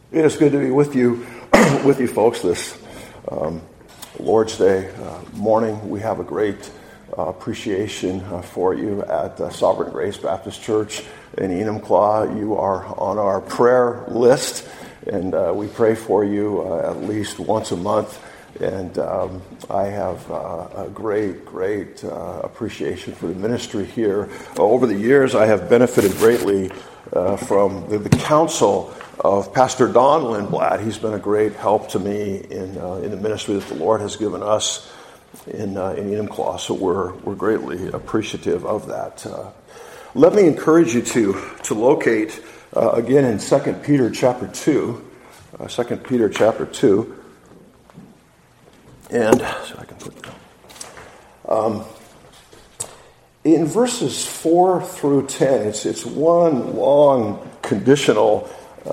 It is good to be with you, folks, this Lord's Day morning. We have a great appreciation for you at Sovereign Grace Baptist Church in Enumclaw. You are on our prayer list, and we pray for you at least once a month. And I have a great appreciation for the ministry here. Over the years, I have benefited greatly from the counsel of Pastor Don Lindblad. He's been a great help to me in the ministry that the Lord has given us in Enumclaw. So we're greatly appreciative of that. Let me encourage you to locate again in 2 Peter chapter 2. 2 Peter chapter 2. And so I can put that. In verses 4 through 10, it's one long conditional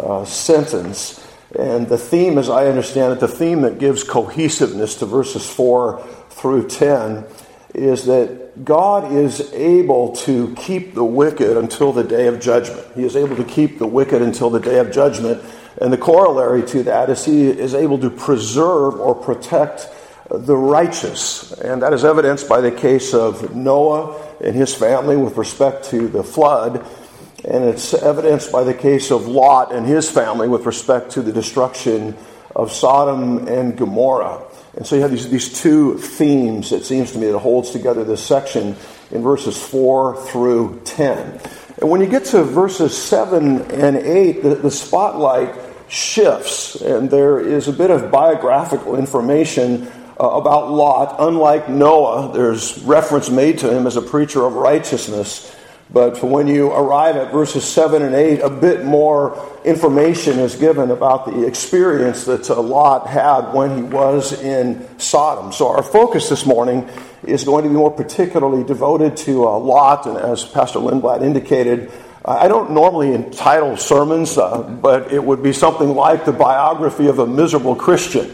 sentence, and the theme, as I understand it, the theme that gives cohesiveness to verses 4 through 10 is that God is able to keep the wicked until the day of judgment. He is able to keep the wicked until the day of judgment, and the corollary to that is He is able to preserve or protect the righteous, and that is evidenced by the case of Noah and his family with respect to the flood. And it's evidenced by the case of Lot and his family with respect to the destruction of Sodom and Gomorrah. And so you have these two themes, it seems to me, that holds together this section in verses 4 through 10. And when you get to verses 7 and 8, the spotlight shifts, and there is a bit of biographical information about Lot. Unlike Noah, there's reference made to him as a preacher of righteousness. But when you arrive at verses 7 and 8, a bit more information is given about the experience that Lot had when he was in Sodom. So our focus this morning is going to be more particularly devoted to Lot. And as Pastor Lindblad indicated, I don't normally entitle sermons, but it would be something like the biography of a miserable Christian.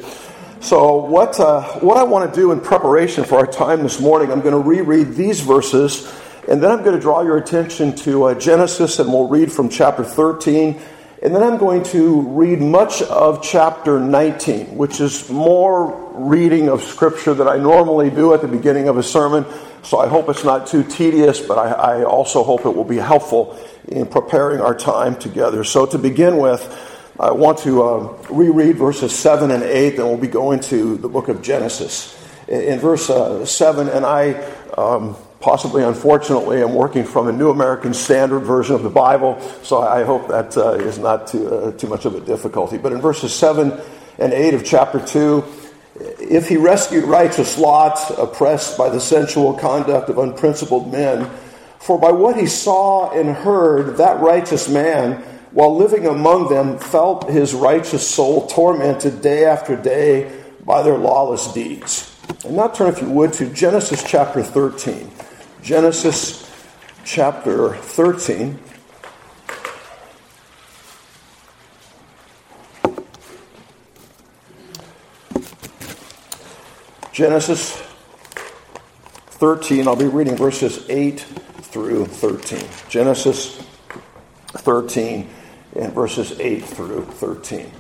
So what I want to do in preparation for our time this morning, I'm going to reread these verses. And then I'm going to draw your attention to Genesis, and we'll read from chapter 13. And then I'm going to read much of chapter 19, which is more reading of Scripture than I normally do at the beginning of a sermon. So I hope it's not too tedious, but I also hope it will be helpful in preparing our time together. So to begin with, I want to reread verses 7 and 8, then we'll be going to the book of Genesis. In verse 7, and I... possibly, unfortunately, I'm working from a New American Standard version of the Bible, so I hope that is not too much of a difficulty. But in verses 7 and 8 of chapter 2, if he rescued righteous Lot, oppressed by the sensual conduct of unprincipled men, for by what he saw and heard, that righteous man, while living among them, felt his righteous soul tormented day after day by their lawless deeds. And now turn, if you would, to Genesis chapter 13. Genesis chapter 13. Genesis 13, I'll be reading verses 8 through 13. Genesis 13 and verses 8 through 13.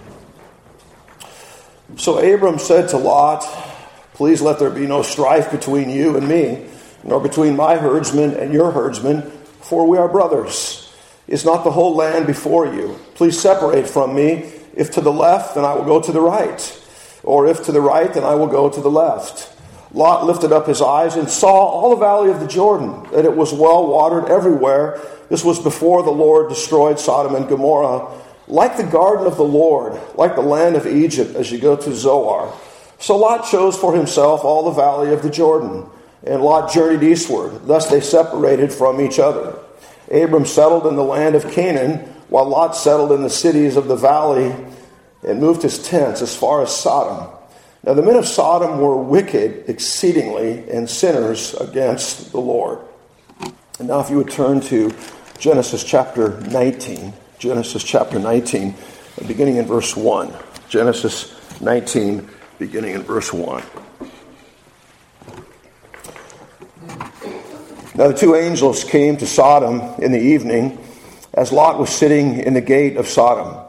So Abram said to Lot, "Please let there be no strife between you and me, nor between my herdsmen and your herdsmen, for we are brothers. Is not the whole land before you? Please separate from me. If to the left, then I will go to the right. Or if to the right, then I will go to the left." Lot lifted up his eyes and saw all the valley of the Jordan, that it was well watered everywhere. This was before the Lord destroyed Sodom and Gomorrah, like the garden of the Lord, like the land of Egypt as you go to Zoar. So Lot chose for himself all the valley of the Jordan, and Lot journeyed eastward. Thus they separated from each other. Abram settled in the land of Canaan, while Lot settled in the cities of the valley and moved his tents as far as Sodom. Now the men of Sodom were wicked exceedingly and sinners against the Lord. And now if you would turn to Genesis chapter 19. Genesis chapter 19, beginning in verse 1. Genesis 19, beginning in verse 1. Now the two angels came to Sodom in the evening, as Lot was sitting in the gate of Sodom.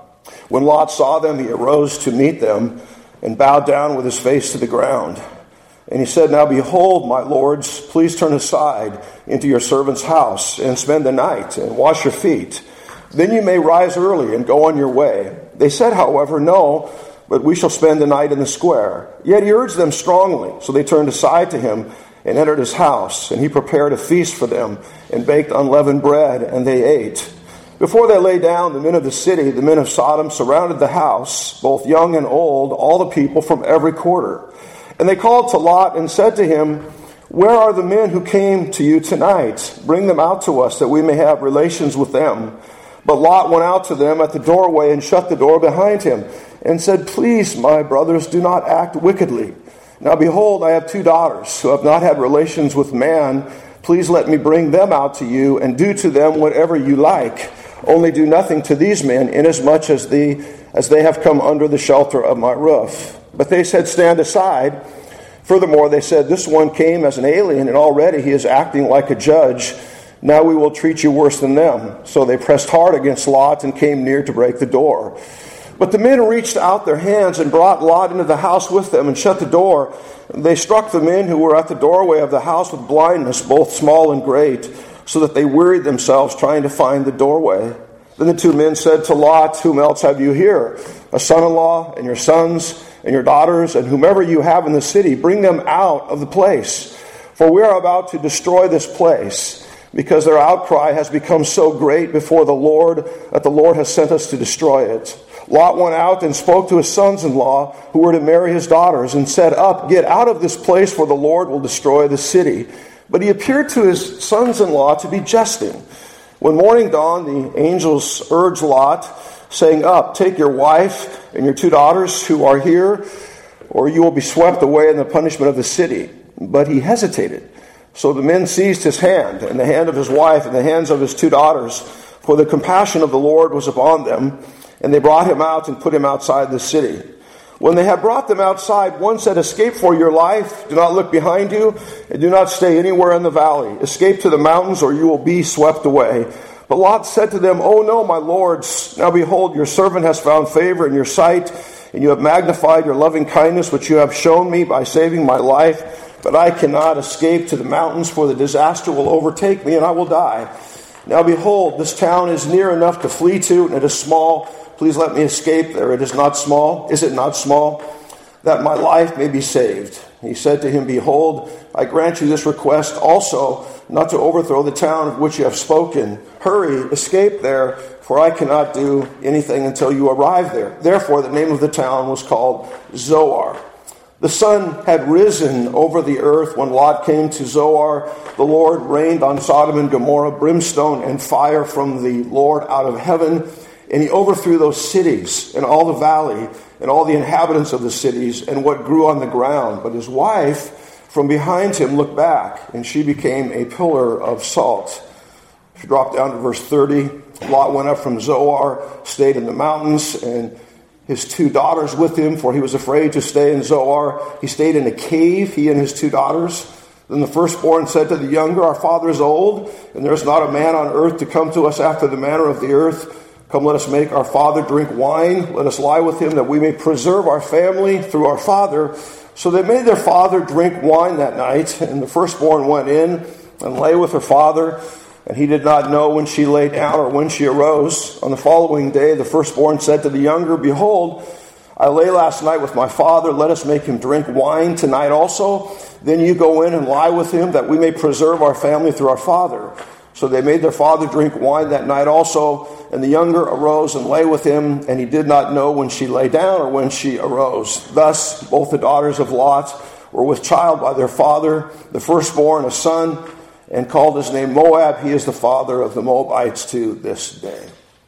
When Lot saw them, he arose to meet them and bowed down with his face to the ground. And he said, "Now behold, my lords, please turn aside into your servant's house and spend the night and wash your feet. Then you may rise early and go on your way." They said, however, "No, but we shall spend the night in the square." Yet he urged them strongly, so they turned aside to him and entered his house. And he prepared a feast for them and baked unleavened bread, and they ate. Before they lay down, the men of the city, the men of Sodom, surrounded the house, both young and old, all the people from every quarter. And they called to Lot and said to him, "Where are the men who came to you tonight? Bring them out to us, that we may have relations with them." But Lot went out to them at the doorway and shut the door behind him, and said, "Please, my brothers, do not act wickedly. Now behold, I have 2 daughters who have not had relations with man. Please let me bring them out to you, and do to them whatever you like. Only do nothing to these men, inasmuch as they have come under the shelter of my roof." But they said, "Stand aside." Furthermore, they said, "This one came as an alien, and already he is acting like a judge. Now we will treat you worse than them." So they pressed hard against Lot and came near to break the door. But the men reached out their hands and brought Lot into the house with them and shut the door. They struck the men who were at the doorway of the house with blindness, both small and great, so that they wearied themselves trying to find the doorway. Then the 2 men said to Lot, "Whom else have you here? A son-in-law and your sons and your daughters, and whomever you have in the city, bring them out of the place. For we are about to destroy this place, because their outcry has become so great before the Lord that the Lord has sent us to destroy it." Lot went out and spoke to his sons-in-law who were to marry his daughters and said, "Up, get out of this place, for the Lord will destroy the city." But he appeared to his sons-in-law to be jesting. When morning dawned, the angels urged Lot, saying, "Up, take your wife and your 2 daughters who are here, or you will be swept away in the punishment of the city." But he hesitated. So the men seized his hand, and the hand of his wife, and the hands of his 2 daughters, for the compassion of the Lord was upon them, and they brought him out and put him outside the city. When they had brought them outside, one said, "Escape for your life. Do not look behind you, and do not stay anywhere in the valley. Escape to the mountains, or you will be swept away." But Lot said to them, "Oh no, my lords. Now behold, your servant has found favor in your sight, and you have magnified your loving kindness, which you have shown me by saving my life. But I cannot escape to the mountains, for the disaster will overtake me, and I will die. Now behold, this town is near enough to flee to, and it is small. Please let me escape there. It is not small. Is it not small? That my life may be saved." He said to him, "Behold, I grant you this request also, not to overthrow the town of which you have spoken. Hurry, escape there, for I cannot do anything until you arrive there." Therefore, the name of the town was called Zoar. The sun had risen over the earth when Lot came to Zoar. The Lord rained on Sodom and Gomorrah brimstone and fire from the Lord out of heaven, and he overthrew those cities and all the valley and all the inhabitants of the cities and what grew on the ground. But his wife from behind him looked back, and she became a pillar of salt. If you drop down to verse 30, Lot went up from Zoar, stayed in the mountains, and his 2 daughters with him, for he was afraid to stay in Zoar. He stayed in a cave, he and his 2 daughters. Then the firstborn said to the younger, "Our father is old, and there is not a man on earth to come to us after the manner of the earth. Come, let us make our father drink wine. Let us lie with him, that we may preserve our family through our father." So they made their father drink wine that night, and the firstborn went in and lay with her father, and he did not know when she lay down or when she arose. On the following day, the firstborn said to the younger, "Behold, I lay last night with my father. Let us make him drink wine tonight also. Then you go in and lie with him, that we may preserve our family through our father." So they made their father drink wine that night also, and the younger arose and lay with him, and he did not know when she lay down or when she arose. Thus both the daughters of Lot were with child by their father, the firstborn a son, and called his name Moab. He is the father of the Moabites to this day.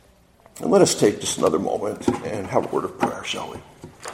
And let us take just another moment and have a word of prayer, shall we?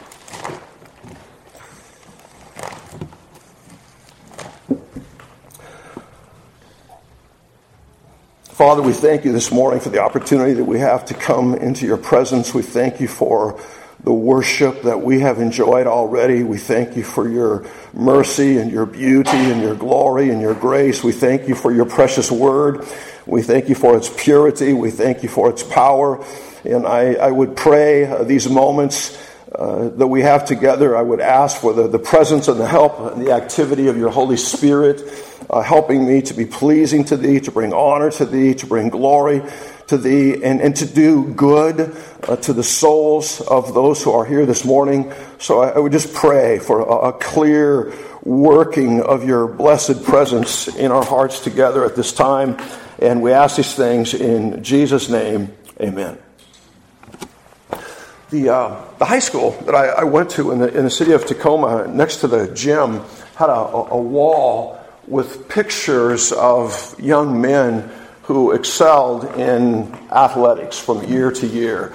Father, we thank you this morning for the opportunity that we have to come into your presence. We thank you for the worship that we have enjoyed already. We thank you for your mercy and your beauty and your glory and your grace. We thank you for your precious word. We thank you for its purity. We thank you for its power. And I would pray these moments that we have together. I would ask for the presence and the help and the activity of your Holy Spirit, helping me to be pleasing to Thee, to bring honor to Thee, to bring glory to Thee, and to do good to the souls of those who are here this morning. So I would just pray for a clear working of your blessed presence in our hearts together at this time. And we ask these things in Jesus' name. Amen. The high school that I went to in the city of Tacoma, next to the gym, had a wall with pictures of young men who excelled in athletics from year to year.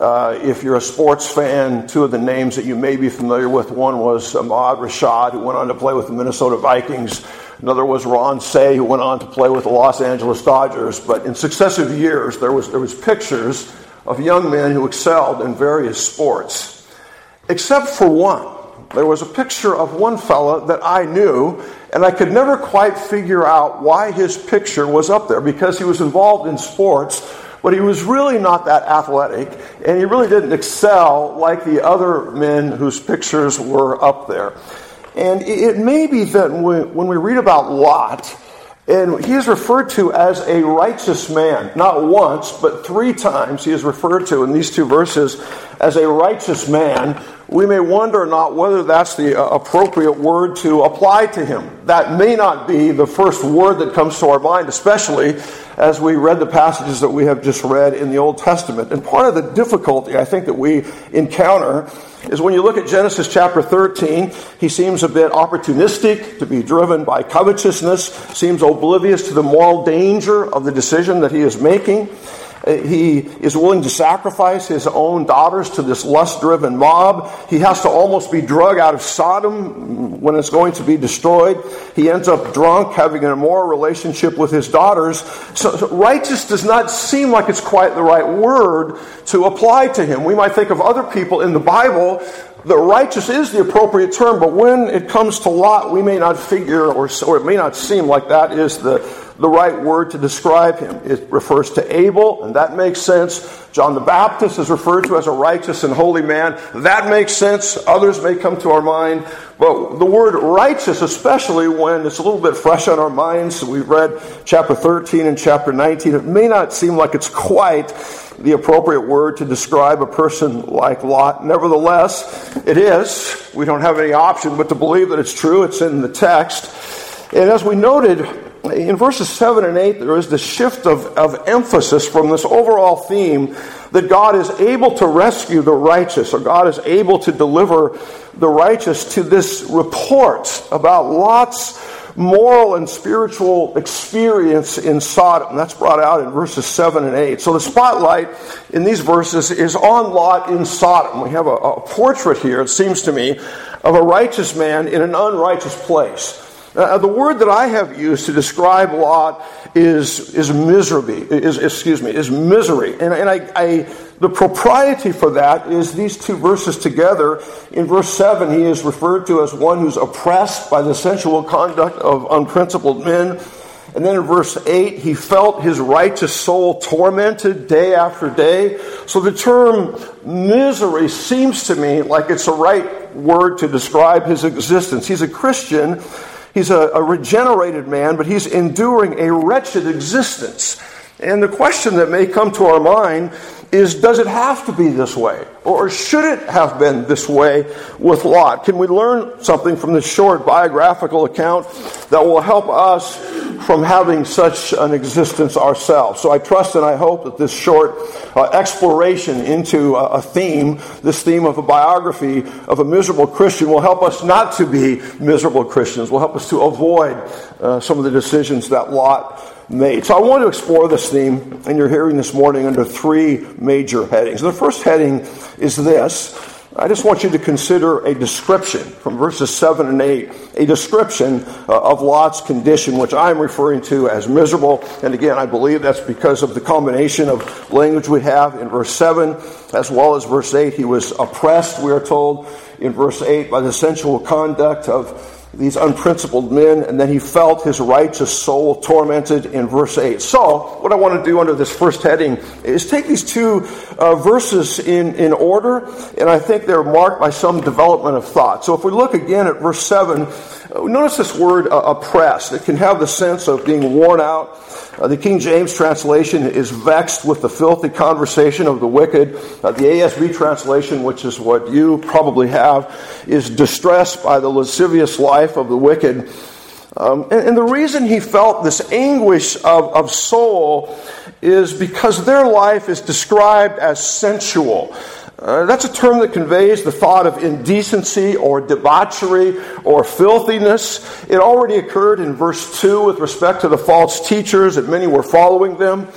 If you're a sports fan, two of the names that you may be familiar with, one was Ahmad Rashad, who went on to play with the Minnesota Vikings. Another was Ron Say, who went on to play with the Los Angeles Dodgers. But in successive years, there was pictures of young men who excelled in various sports. Except for one. There was a picture of one fella that I knew, and I could never quite figure out why his picture was up there, because he was involved in sports, but he was really not that athletic, and he really didn't excel like the other men whose pictures were up there. And it may be that when we read about Lot, and he is referred to as a righteous man. Not once, but 3 times he is referred to in these 2 verses as a righteous man. We may wonder not whether that's the appropriate word to apply to him. That may not be the first word that comes to our mind, especially as we read the passages that we have just read in the Old Testament. And part of the difficulty, I think, that we encounter is when you look at Genesis chapter 13, he seems a bit opportunistic, to be driven by covetousness, seems oblivious to the moral danger of the decision that he is making. He is willing to sacrifice his own daughters to this lust-driven mob. He has to almost be drug out of Sodom when it's going to be destroyed. He ends up drunk, having an immoral relationship with his daughters. So righteous does not seem like it's quite the right word to apply to him. We might think of other people in the Bible. The righteous is the appropriate term, but when it comes to Lot, we may not figure, or it may not seem like that is the right word to describe him. It refers to Abel, and that makes sense. John the Baptist is referred to as a righteous and holy man. That makes sense. Others may come to our mind. But the word righteous, especially when it's a little bit fresh on our minds, we've read chapter 13 and chapter 19, it may not seem like it's quite the appropriate word to describe a person like Lot. Nevertheless, it is. We don't have any option but to believe that it's true. It's in the text. And as we noted, in verses 7 and 8, there is the shift of emphasis from this overall theme that God is able to rescue the righteous, or God is able to deliver the righteous, to this report about Lot's moral and spiritual experience in Sodom. That's brought out in verses 7 and 8. So the spotlight in these verses is on Lot in Sodom. We have a portrait here, it seems to me, of a righteous man in an unrighteous place. The word that I have used to describe Lot is misery. And the propriety for that is these 2 verses together. In verse 7, he is referred to as one who's oppressed by the sensual conduct of unprincipled men. And then in verse 8, he felt his righteous soul tormented day after day. So the term misery seems to me like it's a right word to describe his existence. He's a Christian. He's a regenerated man, but he's enduring a wretched existence. And the question that may come to our mind is, does it have to be this way? Or should it have been this way with Lot? Can we learn something from this short biographical account that will help us from having such an existence ourselves? So I trust and I hope that this short exploration into a theme, this theme of a biography of a miserable Christian, will help us not to be miserable Christians, will help us to avoid some of the decisions that Lot made. So I want to explore this theme in your hearing this morning under 3 major headings. The first heading is this. I just want you to consider a description from verses 7 and 8, a description of Lot's condition, which I'm referring to as miserable. And again, I believe that's because of the combination of language we have in verse 7 as well as verse 8. He was oppressed, we are told, in verse 8 by the sensual conduct of these unprincipled men, and then he felt his righteous soul tormented in verse 8. So, what I want to do under this first heading is take these two verses in order, and I think they're marked by some development of thought. So if we look again at verse 7, notice this word oppressed. It can have the sense of being worn out. The King James translation is vexed with the filthy conversation of the wicked. The ASV translation, which is what you probably have, is distressed by the lascivious life of the wicked. And the reason he felt this anguish of soul is because their life is described as sensual. That's a term that conveys the thought of indecency or debauchery or filthiness. It already occurred in verse 2 with respect to the false teachers, that many were following them.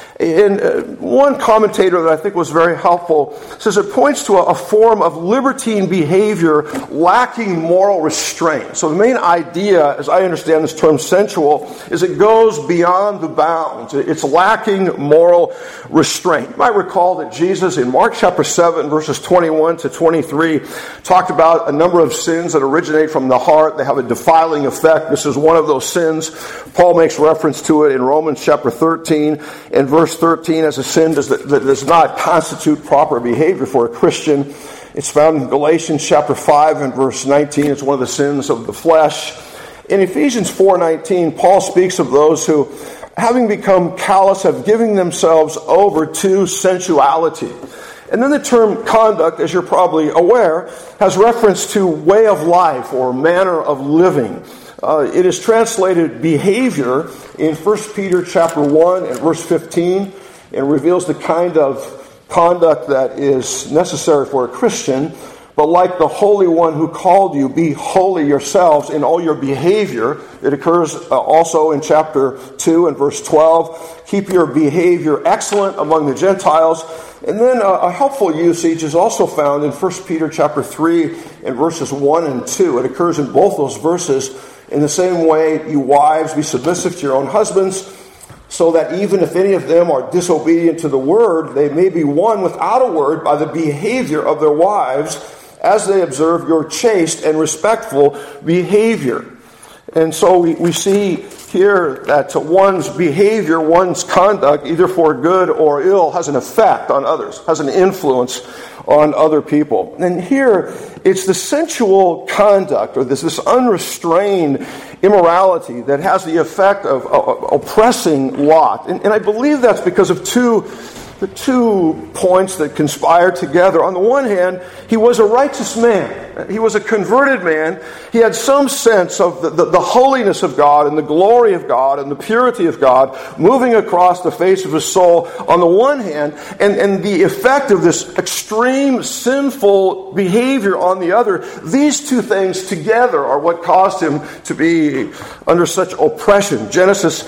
And one commentator that I think was very helpful says it points to a form of libertine behavior lacking moral restraint. So the main idea, as I understand this term sensual, is it goes beyond the bounds. It's lacking moral restraint. You might recall that Jesus in Mark chapter 7, verses 21 to 23, talked about a number of sins that originate from the heart. They have a defiling effect. This is one of those sins. Paul makes reference to it in Romans chapter 13 and verse 13 as a sin that does not constitute proper behavior for a Christian. It's found in Galatians chapter 5 and verse 19. It's one of the sins of the flesh. In Ephesians 4:19, Paul speaks of those who, having become callous, have given themselves over to sensuality. And then the term conduct, as you're probably aware, has reference to way of life or manner of living. It is translated behavior in 1 Peter chapter 1 and verse 15, and reveals the kind of conduct that is necessary for a Christian. But like the Holy One who called you, be holy yourselves in all your behavior. It occurs also in chapter 2 and verse 12. Keep your behavior excellent among the Gentiles. And then a helpful usage is also found in 1 Peter chapter 3 and verses 1 and 2. It occurs in both those verses. In the same way, you wives, be submissive to your own husbands, so that even if any of them are disobedient to the word, they may be won without a word by the behavior of their wives, as they observe your chaste and respectful behavior. And so we see here that one's behavior, one's conduct, either for good or ill, has an effect on others, has an influence on other people. And here, it's the sensual conduct, or this unrestrained immorality that has the effect of oppressing Lot. And I believe that's because of the two points that conspire together. On the one hand, he was a righteous man. He was a converted man. He had some sense of the holiness of God and the glory of God and the purity of God moving across the face of his soul on the one hand, and the effect of this extreme sinful behavior on the other. These two things together are what caused him to be under such oppression. Genesis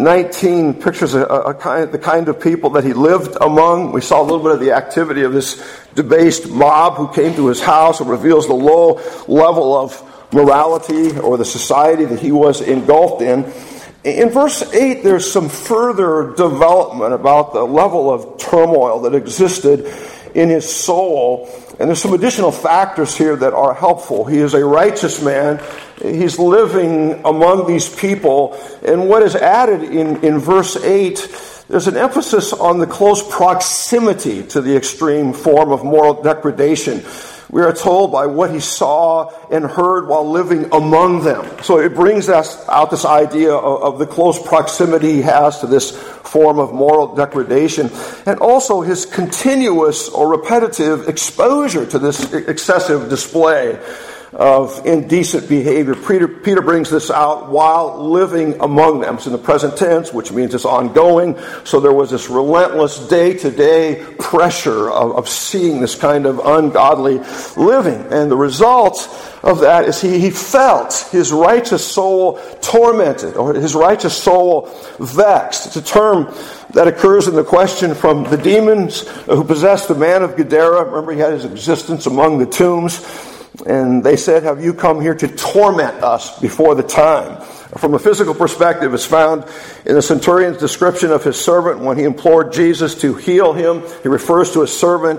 19 pictures the kind of people that he lived among. We saw a little bit of the activity of this debased mob who came to his house. It reveals the low level of morality or the society that he was engulfed in. In verse 8, there's some further development about the level of turmoil that existed in his soul. And there's some additional factors here that are helpful. He is a righteous man. He's living among these people. And what is added in verse 8, there's an emphasis on the close proximity to the extreme form of moral degradation. We are told by what he saw and heard while living among them. So it brings us out this idea of the close proximity he has to this form of moral degradation, and also his continuous or repetitive exposure to this excessive display of indecent behavior. Peter brings this out while living among them. It's in the present tense, which means it's ongoing. So there was this relentless day-to-day pressure of seeing this kind of ungodly living. And the result of that is he felt his righteous soul tormented, or his righteous soul vexed. It's a term that occurs in the question from the demons who possessed the man of Gadara. Remember, he had his existence among the tombs. And they said, have you come here to torment us before the time? From a physical perspective, it's found in the centurion's description of his servant when he implored Jesus to heal him. He refers to his servant.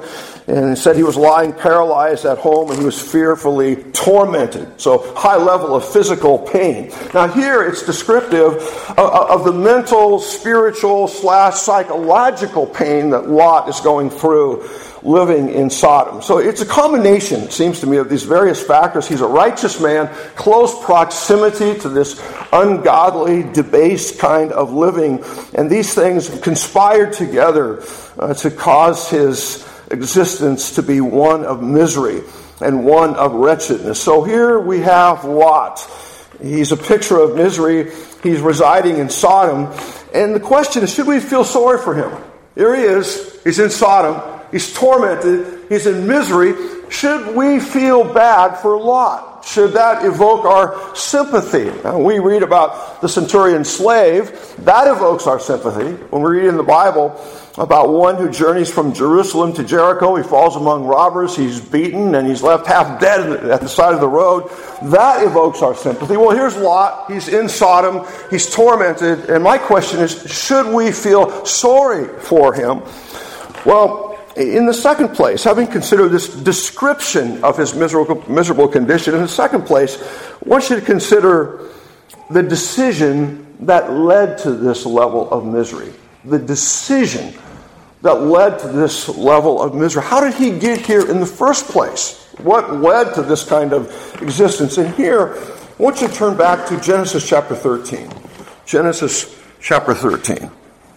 And it said he was lying paralyzed at home and he was fearfully tormented. So high level of physical pain. Now here it's descriptive of the mental, spiritual / psychological pain that Lot is going through living in Sodom. So it's a combination, it seems to me, of these various factors. He's a righteous man, close proximity to this ungodly, debased kind of living. And these things conspired together to cause his existence to be one of misery and one of wretchedness. So here we have Lot. He's a picture of misery. He's residing in Sodom. And the question is, should we feel sorry for him? Here he is. He's in Sodom. He's tormented. He's in misery. Should we feel bad for Lot? Should that evoke our sympathy? Now, we read about the centurion's slave. That evokes our sympathy. When we read in the Bible about one who journeys from Jerusalem to Jericho, he falls among robbers, he's beaten, and he's left half dead at the side of the road. That evokes our sympathy. Well, here's Lot. He's in Sodom. He's tormented. And my question is, should we feel sorry for him? Well, in the second place, having considered this description of his miserable condition, in the second place, one should consider the decision that led to this level of misery. The decision that led to this level of misery. How did he get here in the first place? What led to this kind of existence? And here, I want you to turn back to Genesis chapter 13. Genesis chapter 13.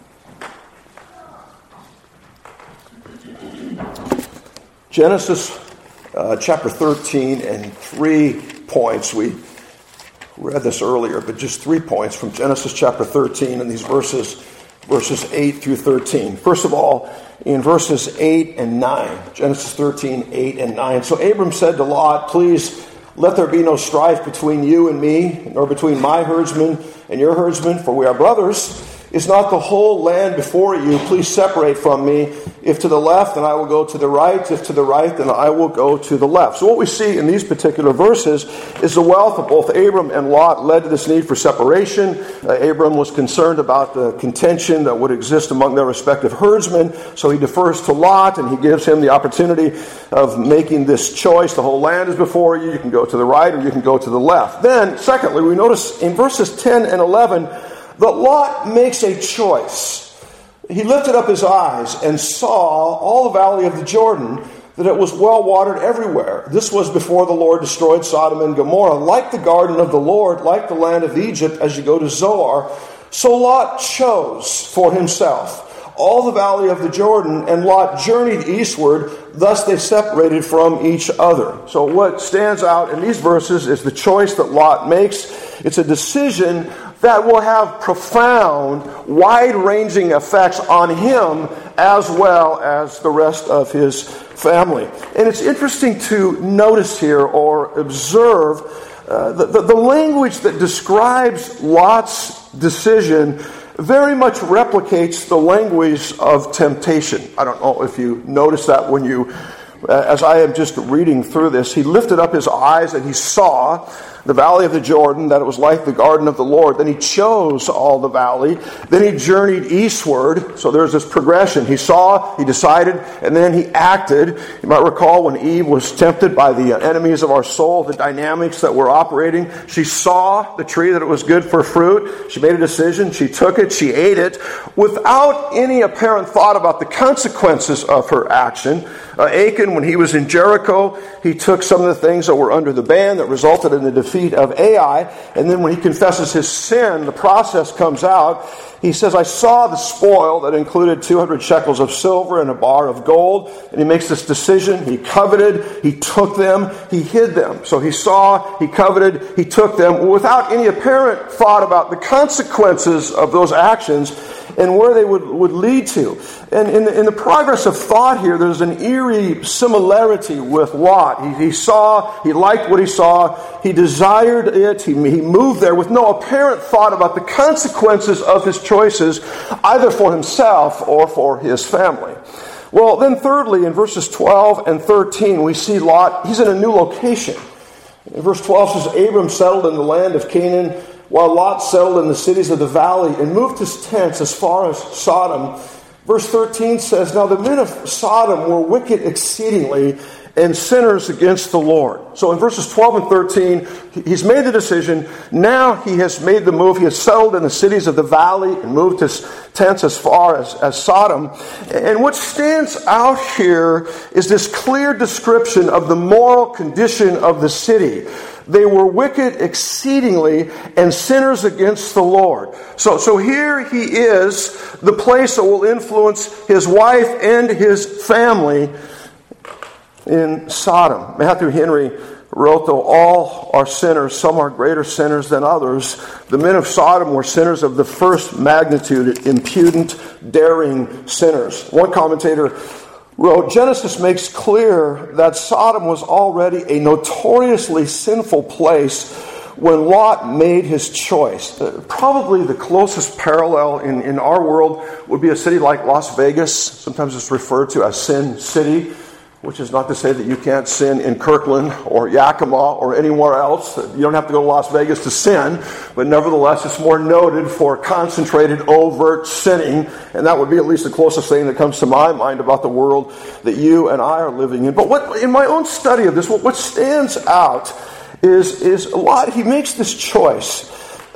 Genesis chapter 13 and 3 points. We read this earlier, but just 3 points from Genesis chapter 13 and these verses 8 through 13. First of all, in verses 8 and 9, Genesis 13, 8 and 9. So Abram said to Lot, "Please let there be no strife between you and me, nor between my herdsmen and your herdsmen, for we are brothers. Is not the whole land before you? Please separate from me. If to the left, then I will go to the right. If to the right, then I will go to the left." So what we see in these particular verses is the wealth of both Abram and Lot led to this need for separation. Abram was concerned about the contention that would exist among their respective herdsmen, so he defers to Lot and he gives him the opportunity of making this choice. The whole land is before you. You can go to the right or you can go to the left. Then, secondly, we notice in verses 10 and 11 that Lot makes a choice. He lifted up his eyes and saw all the valley of the Jordan, that it was well watered everywhere. This was before the Lord destroyed Sodom and Gomorrah, like the garden of the Lord, like the land of Egypt as you go to Zoar. So Lot chose for himself all the valley of the Jordan, and Lot journeyed eastward. Thus they separated from each other. So what stands out in these verses is the choice that Lot makes. It's a decision that will have profound, wide-ranging effects on him as well as the rest of his family. And it's interesting to notice here or observe the language that describes Lot's decision very much replicates the language of temptation. I don't know if you notice that when you, as I am just reading through this, he lifted up his eyes and he saw the valley of the Jordan, that it was like the garden of the Lord. Then he chose all the valley. Then he journeyed eastward. So there's this progression. He saw, he decided, and then he acted. You might recall when Eve was tempted by the enemies of our soul, the dynamics that were operating. She saw the tree that it was good for fruit. She made a decision. She took it. She ate it without any apparent thought about the consequences of her action. Achan, when he was in Jericho, he took some of the things that were under the ban that resulted in the defeat of Ai. And then when he confesses his sin, the process comes out. He says, "I saw the spoil," that included 200 shekels of silver and a bar of gold. And he makes this decision. He coveted, he took them, he hid them. So he saw, he coveted, he took them without any apparent thought about the consequences of those actions and where they would lead to. And in the progress of thought here, there's an eerie similarity with Lot. He saw, he liked what he saw, he desired it, he moved there with no apparent thought about the consequences of his choices, either for himself or for his family. Well, then thirdly, in verses 12 and 13, we see Lot, he's in a new location. In verse 12 says, "Abram settled in the land of Canaan, while Lot settled in the cities of the valley and moved his tents as far as Sodom. Verse 13 says, "Now the men of Sodom were wicked exceedingly, and sinners against the Lord." So in verses 12 and 13, he's made the decision. Now he has made the move. He has settled in the cities of the valley and moved his tents as far as Sodom. And what stands out here is this clear description of the moral condition of the city. They were wicked exceedingly and sinners against the Lord. So here he is, the place that will influence his wife and his family in Sodom. Matthew Henry wrote, "Though all are sinners, some are greater sinners than others. The men of Sodom were sinners of the first magnitude, impudent, daring sinners." One commentator wrote, "Genesis makes clear that Sodom was already a notoriously sinful place when Lot made his choice." Probably the closest parallel in our world would be a city like Las Vegas. Sometimes it's referred to as Sin City, which is not to say that you can't sin in Kirkland or Yakima or anywhere else. You don't have to go to Las Vegas to sin, but nevertheless it's more noted for concentrated, overt sinning, and that would be at least the closest thing that comes to my mind about the world that you and I are living in. But in my own study of this, what stands out is a lot. He makes this choice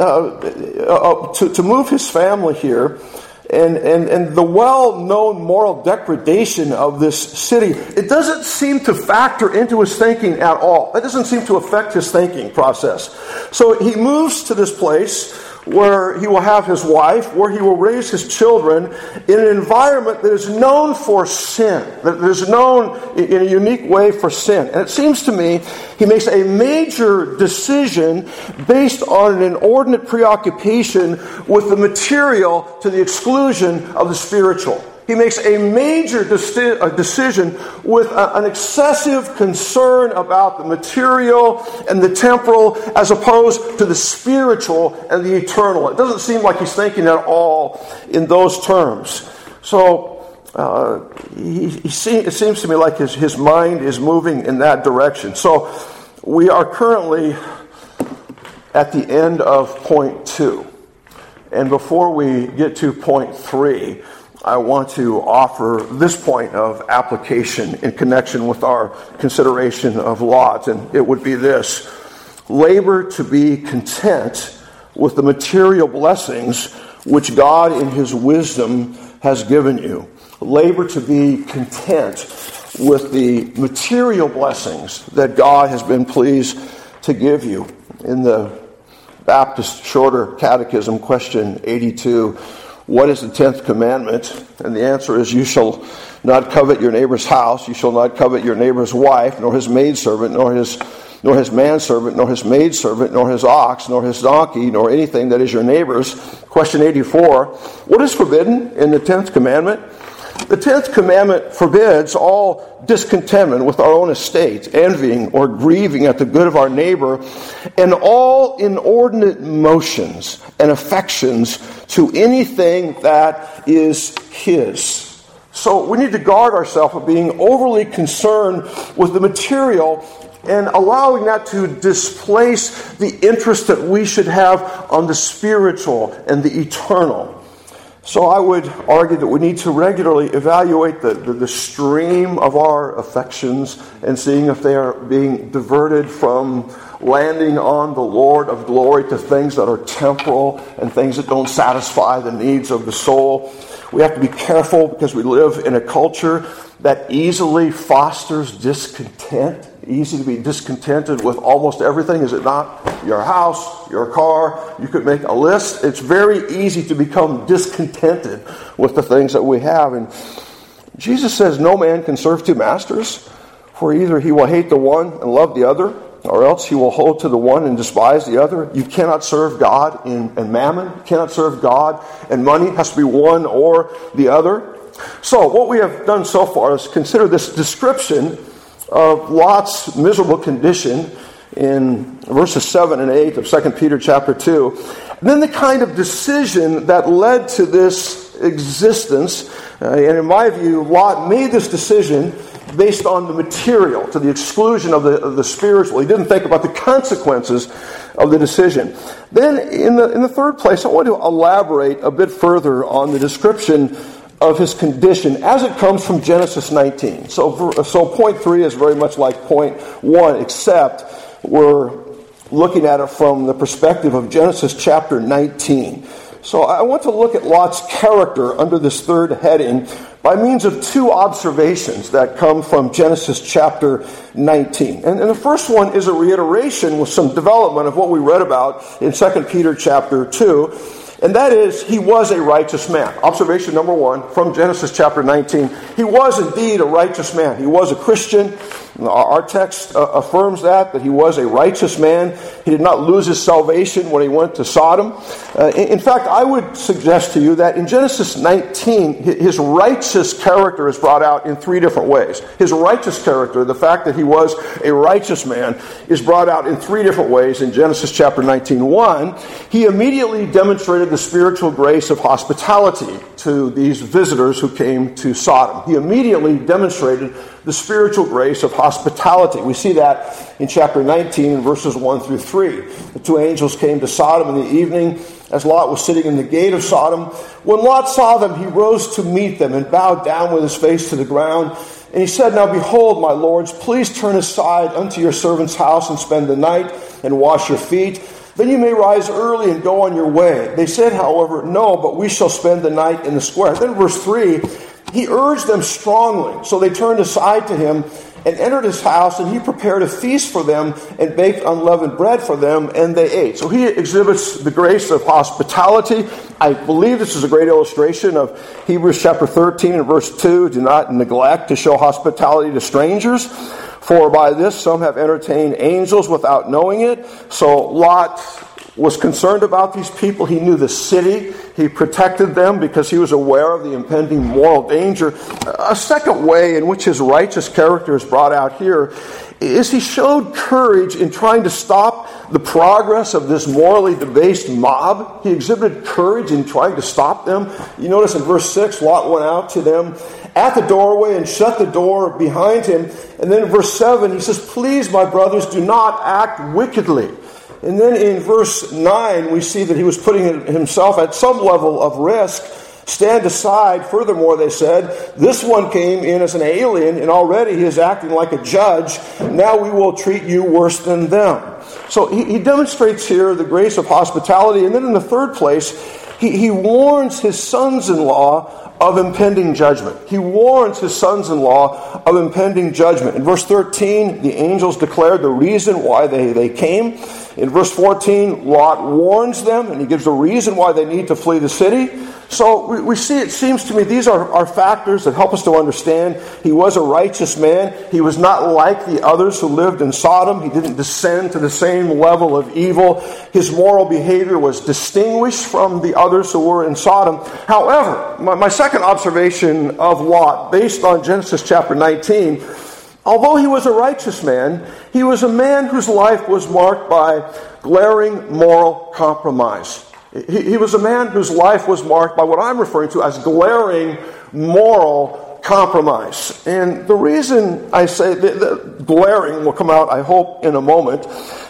to move his family here. And the well-known moral degradation of this city, it doesn't seem to factor into his thinking at all. It doesn't seem to affect his thinking process. So he moves to this place where he will have his wife, where he will raise his children in an environment that is known for sin, that is known in a unique way for sin. And it seems to me he makes a major decision based on an inordinate preoccupation with the material to the exclusion of the spiritual. He makes a major decision with an excessive concern about the material and the temporal as opposed to the spiritual and the eternal. It doesn't seem like he's thinking at all in those terms. So it seems to me like his mind is moving in that direction. So we are currently at the end of point 2. And before we get to point 3, I want to offer this point of application in connection with our consideration of Lot, and it would be this: labor to be content with the material blessings which God in His wisdom has given you. Labor to be content with the material blessings that God has been pleased to give you. In the Baptist Shorter Catechism, question 82, what is the 10th commandment? And the answer is, you shall not covet your neighbor's house, you shall not covet your neighbor's wife, nor his maidservant, nor his manservant, nor his maidservant, nor his ox, nor his donkey, nor anything that is your neighbor's. Question 84, what is forbidden in the 10th commandment? The 10th commandment forbids all discontentment with our own estate, envying or grieving at the good of our neighbor, and all inordinate motions and affections to anything that is his. So we need to guard ourselves from being overly concerned with the material and allowing that to displace the interest that we should have on the spiritual and the eternal. So I would argue that we need to regularly evaluate the stream of our affections and seeing if they are being diverted from landing on the Lord of glory to things that are temporal and things that don't satisfy the needs of the soul. We have to be careful because we live in a culture that easily fosters discontent. Easy to be discontented with almost everything, is it not? Your house, your car, you could make a list. It's very easy to become discontented with the things that we have. And Jesus says no man can serve two masters, for either he will hate the one and love the other, or else he will hold to the one and despise the other. You cannot serve God and mammon. You cannot serve God and money. It has to be one or the other. So what we have done so far is consider this description of Lot's miserable condition in verses 7 and 8 of 2 Peter chapter 2. And then the kind of decision that led to this existence. And in my view, Lot made this decision based on the material, to the exclusion of the spiritual. He didn't think about the consequences of the decision. Then in the third place, I want to elaborate a bit further on the description of his condition as it comes from Genesis 19. So point 3 is very much like point 1, except we're looking at it from the perspective of Genesis chapter 19. So I want to look at Lot's character under this third heading by means of two observations that come from Genesis chapter 19. And the first one is a reiteration with some development of what we read about in 2 Peter chapter 2. And that is, he was a righteous man. Observation number 1 from Genesis chapter 19. He was indeed a righteous man. He was a Christian. Our text affirms that he was a righteous man. He did not lose his salvation when he went to Sodom. In fact, I would suggest to you that in Genesis 19, his righteous character is brought out in 3 different ways. His righteous character, the fact that he was a righteous man, is brought out in 3 different ways in Genesis chapter 19. 1, he immediately demonstrated the spiritual grace of hospitality to these visitors who came to Sodom. He immediately demonstrated the spiritual grace of hospitality. We see that in chapter 19, verses 1 through 3. The 2 angels came to Sodom in the evening as Lot was sitting in the gate of Sodom. When Lot saw them, he rose to meet them and bowed down with his face to the ground. And he said, "Now behold, my lords, please turn aside unto your servant's house and spend the night and wash your feet. Then you may rise early and go on your way." They said, however, "No, but we shall spend the night in the square." Then verse 3, he urged them strongly. So they turned aside to him and entered his house, and he prepared a feast for them and baked unleavened bread for them, and they ate. So he exhibits the grace of hospitality. I believe this is a great illustration of Hebrews chapter 13 and verse 2. Do not neglect to show hospitality to strangers, for by this some have entertained angels without knowing it. So Lot was concerned about these people. He knew the city. He protected them because he was aware of the impending moral danger. A second way in which his righteous character is brought out here is he showed courage in trying to stop the progress of this morally debased mob. He exhibited courage in trying to stop them. You notice in verse 6, Lot went out to them at the doorway and shut the door behind him. And then in verse 7, he says, "Please, my brothers, do not act wickedly." And then in verse 9, we see that he was putting himself at some level of risk. "Stand aside." Furthermore, they said, "This one came in as an alien, and already he is acting like a judge. Now we will treat you worse than them." So he demonstrates here the grace of hospitality. And then in the third place, he warns his sons-in-law of impending judgment. He warns his sons-in-law of impending judgment. In verse 13, the angels declared the reason why they came. In verse 14, Lot warns them, and he gives the reason why they need to flee the city. So we see, it seems to me, these are factors that help us to understand he was a righteous man. He was not like the others who lived in Sodom. He didn't descend to the same level of evil. His moral behavior was distinguished from the others who were in Sodom. However, my second observation of Lot, based on Genesis chapter 19, although he was a righteous man, he was a man whose life was marked by glaring moral compromise. He was a man whose life was marked by what I'm referring to as glaring moral compromise. And the reason I say that glaring will come out, I hope, in a moment.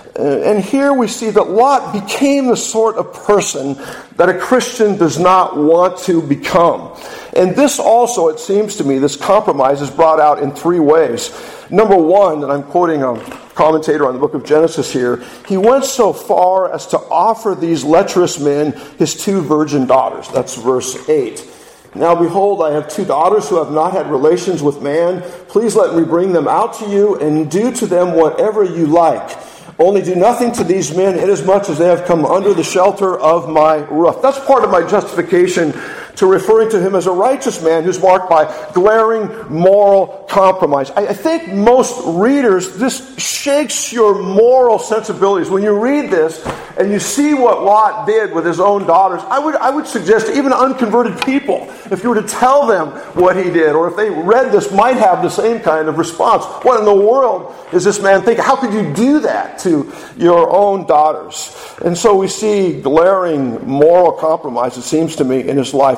And here we see that Lot became the sort of person that a Christian does not want to become. And this also, it seems to me, this compromise is brought out in 3 ways. Number 1, and I'm quoting a commentator on the book of Genesis here, he went so far as to offer these lecherous men his 2 virgin daughters. That's verse 8. "Now behold, I have 2 daughters who have not had relations with man. Please let me bring them out to you and do to them whatever you like. Only do nothing to these men inasmuch as they have come under the shelter of my roof." That's part of my justification to referring to him as a righteous man who's marked by glaring moral compromise. I think most readers, this shakes your moral sensibilities. When you read this and you see what Lot did with his own daughters, I would suggest even unconverted people, if you were to tell them what he did, or if they read this, might have the same kind of response. What in the world is this man thinking? How could you do that to your own daughters? And so we see glaring moral compromise, it seems to me, in his life.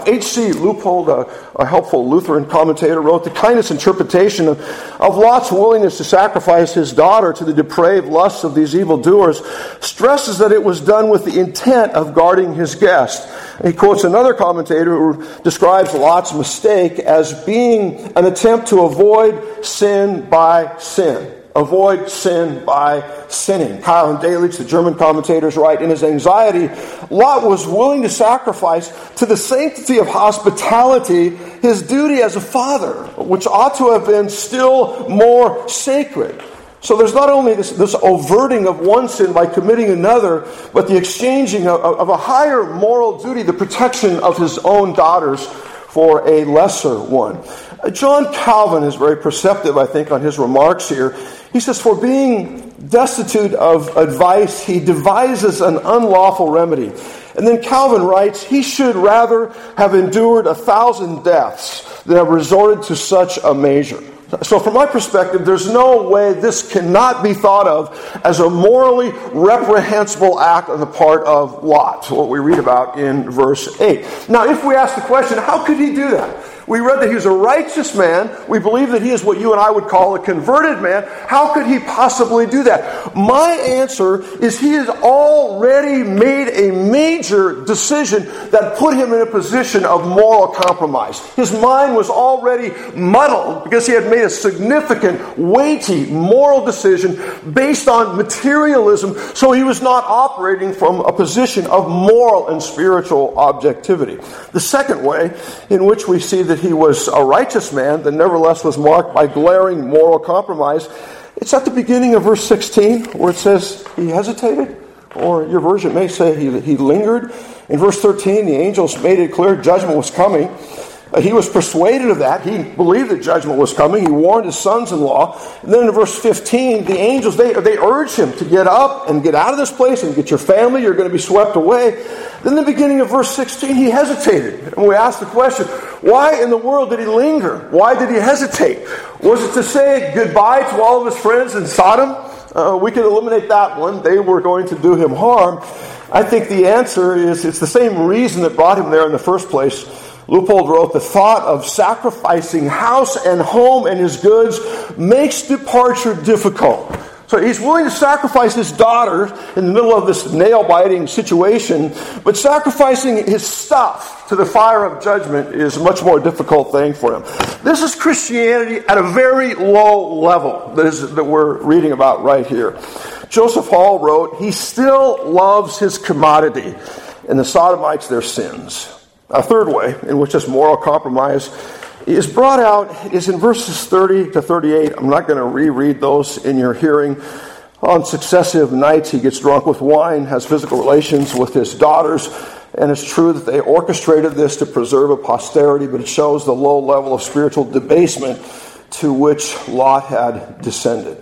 H.C. Leupold, a helpful Lutheran commentator, wrote, the kindest interpretation of Lot's willingness to sacrifice his daughter to the depraved lusts of these evildoers stresses that it was done with the intent of guarding his guest. And he quotes another commentator who describes Lot's mistake as being an attempt to avoid sin by sin. Avoid sin by sinning. Kyle and Delitzsch, the German commentators, write, in his anxiety, Lot was willing to sacrifice to the sanctity of hospitality his duty as a father, which ought to have been still more sacred. So there's not only this overting of one sin by committing another, but the exchanging of a higher moral duty, the protection of his own daughters for a lesser one. John Calvin is very perceptive, I think, on his remarks here. He says, for being destitute of advice, he devises an unlawful remedy. And then Calvin writes, he should rather have endured 1,000 deaths than have resorted to such a measure. So from my perspective, there's no way this cannot be thought of as a morally reprehensible act on the part of Lot, what we read about in verse 8. Now, if we ask the question, how could he do that? We read that he was a righteous man. We believe that he is what you and I would call a converted man. How could he possibly do that? My answer is he has already made a major decision that put him in a position of moral compromise. His mind was already muddled because he had made a significant, weighty moral decision based on materialism, so he was not operating from a position of moral and spiritual objectivity. The second way in which we see that he was a righteous man that nevertheless was marked by glaring moral compromise, it's at the beginning of verse 16 where it says he hesitated, or your version may say he lingered. In verse 13, the angels made it clear judgment was coming. He was persuaded of that. He believed that judgment was coming. He warned his sons-in-law. And then in verse 15, the angels, they urged him to get up and get out of this place and get your family. You're going to be swept away. Then in the beginning of verse 16, he hesitated. And we asked the question, why in the world did he linger? Why did he hesitate? Was it to say goodbye to all of his friends in Sodom? We can eliminate that one. They were going to do him harm. I think the answer is it's the same reason that brought him there in the first place. Leupold wrote, the thought of sacrificing house and home and his goods makes departure difficult. So he's willing to sacrifice his daughter in the middle of this nail-biting situation, but sacrificing his stuff to the fire of judgment is a much more difficult thing for him. This is Christianity at a very low level that we're reading about right here. Joseph Hall wrote, he still loves his commodity, and the Sodomites their sins. A third way in which this moral compromise is brought out is in verses 30 to 38. I'm not going to reread those in your hearing. On successive nights, he gets drunk with wine, has physical relations with his daughters, and it's true that they orchestrated this to preserve a posterity, but it shows the low level of spiritual debasement to which Lot had descended.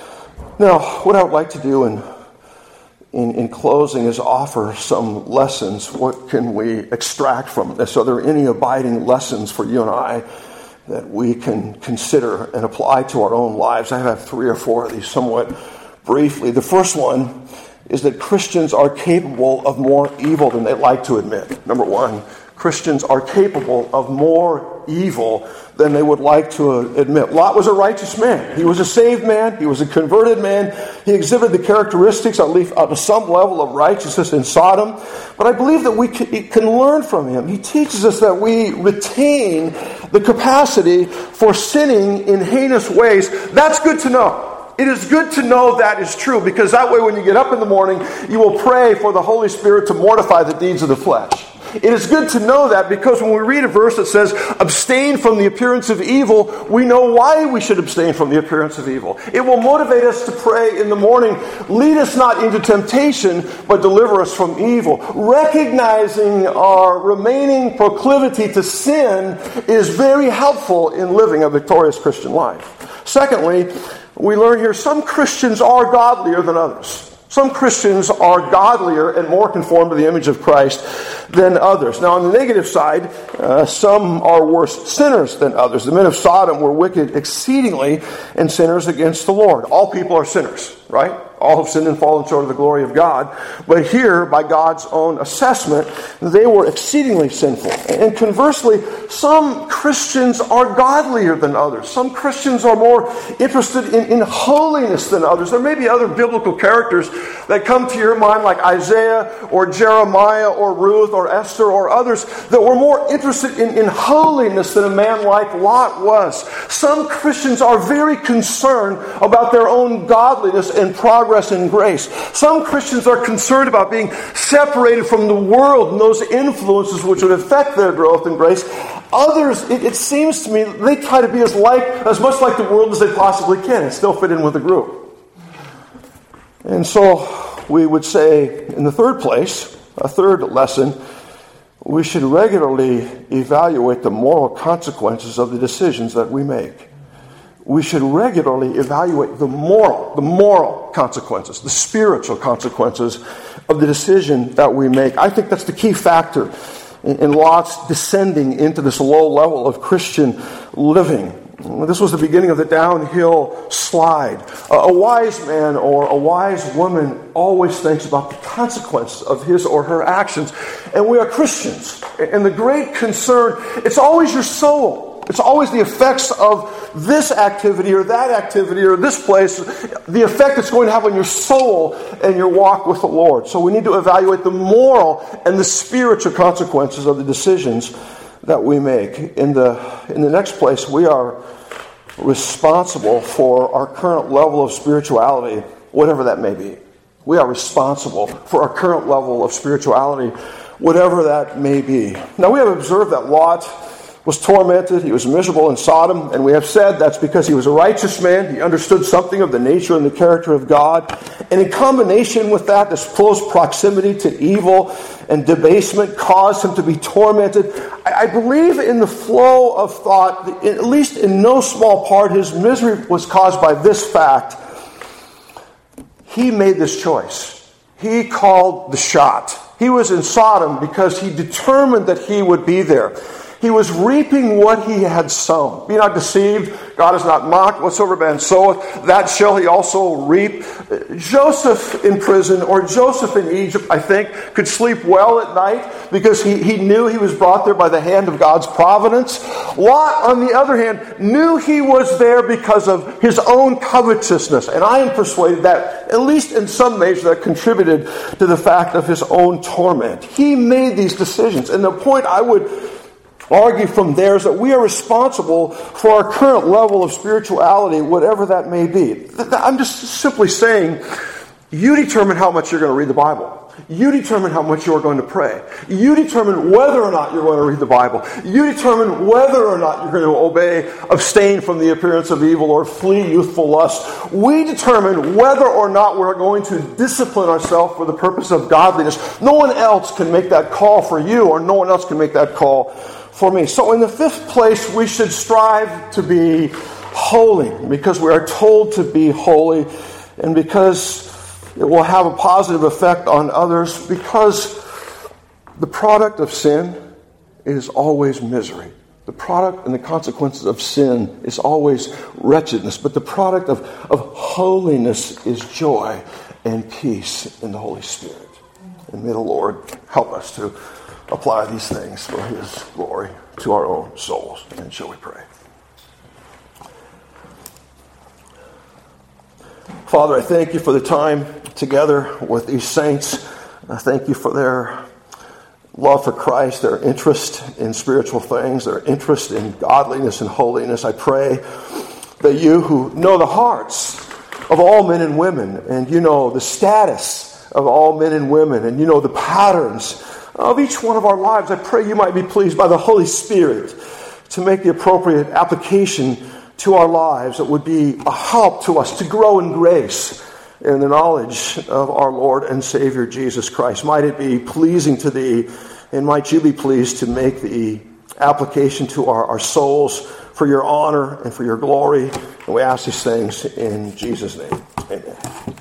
Now, what I would like to do in closing is offer some lessons. What can we extract from this? Are there any abiding lessons for you and I that we can consider and apply to our own lives? I have 3 or 4 of these somewhat briefly. The first one is that Christians are capable of more evil than they like to admit. Number 1, Christians are capable of more evil than they would like to admit. Lot was a righteous man. He was a saved man. He was a converted man. He exhibited the characteristics, at least of some level of righteousness in Sodom. But I believe that we can learn from him. He teaches us that we retain the capacity for sinning in heinous ways. That's good to know. It is good to know that is true, because that way when you get up in the morning, you will pray for the Holy Spirit to mortify the deeds of the flesh. It is good to know that, because when we read a verse that says, abstain from the appearance of evil, we know why we should abstain from the appearance of evil. It will motivate us to pray in the morning, lead us not into temptation, but deliver us from evil. Recognizing our remaining proclivity to sin is very helpful in living a victorious Christian life. Secondly, we learn here some Christians are godlier than others. Some Christians are godlier and more conformed to the image of Christ than others. Now, on the negative side, some are worse sinners than others. The men of Sodom were wicked exceedingly and sinners against the Lord. All people are sinners. right? All have sinned and fallen short of the glory of God. But here, by God's own assessment, they were exceedingly sinful. And conversely, some Christians are godlier than others. Some Christians are more interested in holiness than others. There may be other biblical characters that come to your mind, like Isaiah or Jeremiah or Ruth or Esther or others, that were more interested in holiness than a man like Lot was. Some Christians are very concerned about their own godliness and progress in grace. Some Christians are concerned about being separated from the world and those influences which would affect their growth in grace. Others, it seems to me, they try to be as much like the world as they possibly can and still fit in with the group. And so we would say, in the third place, a third lesson, we should regularly evaluate the moral consequences of the decisions that we make. We should regularly evaluate the moral consequences, the spiritual consequences of the decision that we make. I think that's the key factor in Lot's descending into this low level of Christian living. This was the beginning of the downhill slide. A wise man or a wise woman always thinks about the consequences of his or her actions. And we are Christians. And the great concern, it's always your soul. It's always the effects of this activity or that activity or this place, the effect it's going to have on your soul and your walk with the Lord. So we need to evaluate the moral and the spiritual consequences of the decisions that we make. In the next place, we are responsible for our current level of spirituality, whatever that may be. We are responsible for our current level of spirituality, whatever that may be. Now, we have observed that Lot was tormented, he was miserable in Sodom, and we have said that's because he was a righteous man, he understood something of the nature and the character of God, and in combination with that, this close proximity to evil and debasement caused him to be tormented. I believe in the flow of thought, at least in no small part, his misery was caused by this fact. He made this choice. He called the shot. He was in Sodom because he determined that he would be there. He was reaping what he had sown. Be not deceived. God is not mocked. Whatsoever man soweth, that shall he also reap. Joseph in prison, or Joseph in Egypt, I think, could sleep well at night because he knew he was brought there by the hand of God's providence. Lot, on the other hand, knew he was there because of his own covetousness. And I am persuaded that, at least in some measure, that contributed to the fact of his own torment. He made these decisions. And the point I would argue from there is that we are responsible for our current level of spirituality, whatever that may be. I'm just simply saying, you determine how much you're going to read the Bible. You determine how much you're going to pray. You determine whether or not you're going to read the Bible. You determine whether or not you're going to obey, abstain from the appearance of evil, or flee youthful lust. We determine whether or not we're going to discipline ourselves for the purpose of godliness. No one else can make that call for you, or no one else can make that call for me. So in the fifth place, we should strive to be holy, because we are told to be holy, and because it will have a positive effect on others, because the product of sin is always misery. The product and the consequences of sin is always wretchedness, but the product of holiness is joy and peace in the Holy Spirit. And may the Lord help us to apply these things for His glory to our own souls. And shall we pray? Father, I thank you for the time together with these saints. I thank you for their love for Christ, their interest in spiritual things, their interest in godliness and holiness. I pray that you, who know the hearts of all men and women, and you know the status of all men and women, and you know the patterns of each one of our lives, I pray you might be pleased by the Holy Spirit to make the appropriate application to our lives that would be a help to us to grow in grace in the knowledge of our Lord and Savior Jesus Christ. Might it be pleasing to Thee, and might you be pleased to make the application to our souls for your honor and for your glory. And we ask these things in Jesus' name. Amen.